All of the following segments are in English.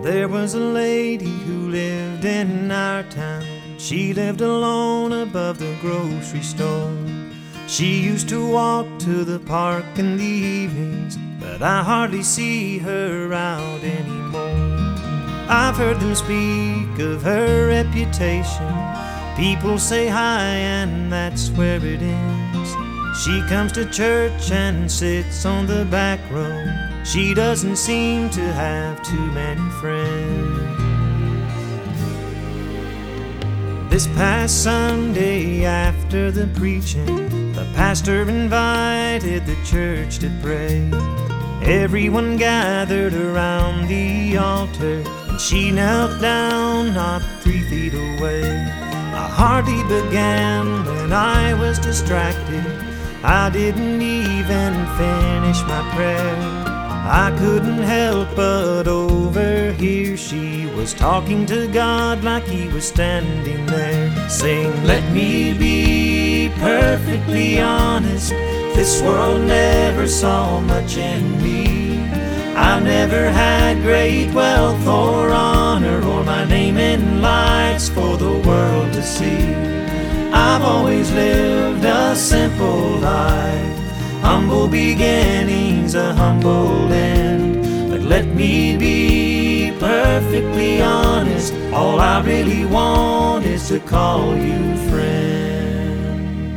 There was a lady who lived in our town. She lived alone above the grocery store. She used to walk to the park in the evenings, but I hardly see her out anymore. I've heard them speak of her reputation. People say hi and that's where it ends. She comes to church and sits on the back row. She doesn't seem to have too many friends. This past Sunday after the preaching, the pastor invited the church to pray. Everyone gathered around the altar, and she knelt down not 3 feet away. I hardly began when I was distracted. I didn't even finish my prayer. I couldn't help but overhear she was talking to God like he was standing there, saying, "Let me be perfectly honest, this world never saw much in me. I've never had great wealth or honor or my name in lights for the world to see. I've always lived a simple life, humble beginnings, a humble end. But let me be perfectly honest, all I really want is to call you friend."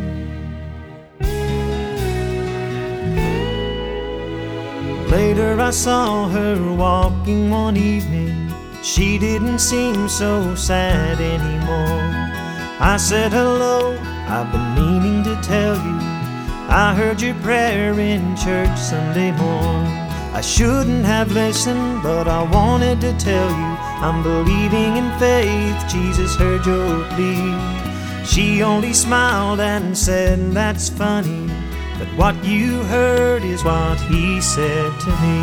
Later I saw her walking one evening. She didn't seem so sad anymore. I said, "Hello, I've been meaning to tell you, I heard your prayer in church Sunday morning. I shouldn't have listened, but I wanted to tell you, I'm believing in faith, Jesus heard your plea." She only smiled and said, "That's funny, but what you heard is what he said to me."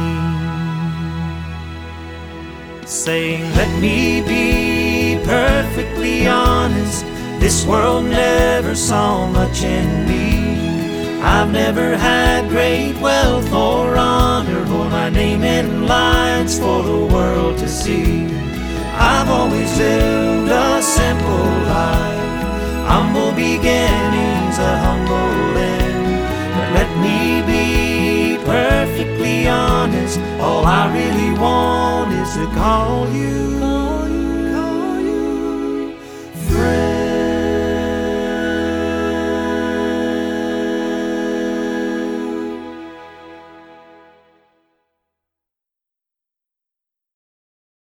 Saying, "Let me be perfectly honest, this world never saw much in me. I've never had great wealth or honor or my name in lights for the world to see. I've always lived a simple life, humble beginnings, a humble end. But let me be perfectly honest, all I really want is to call you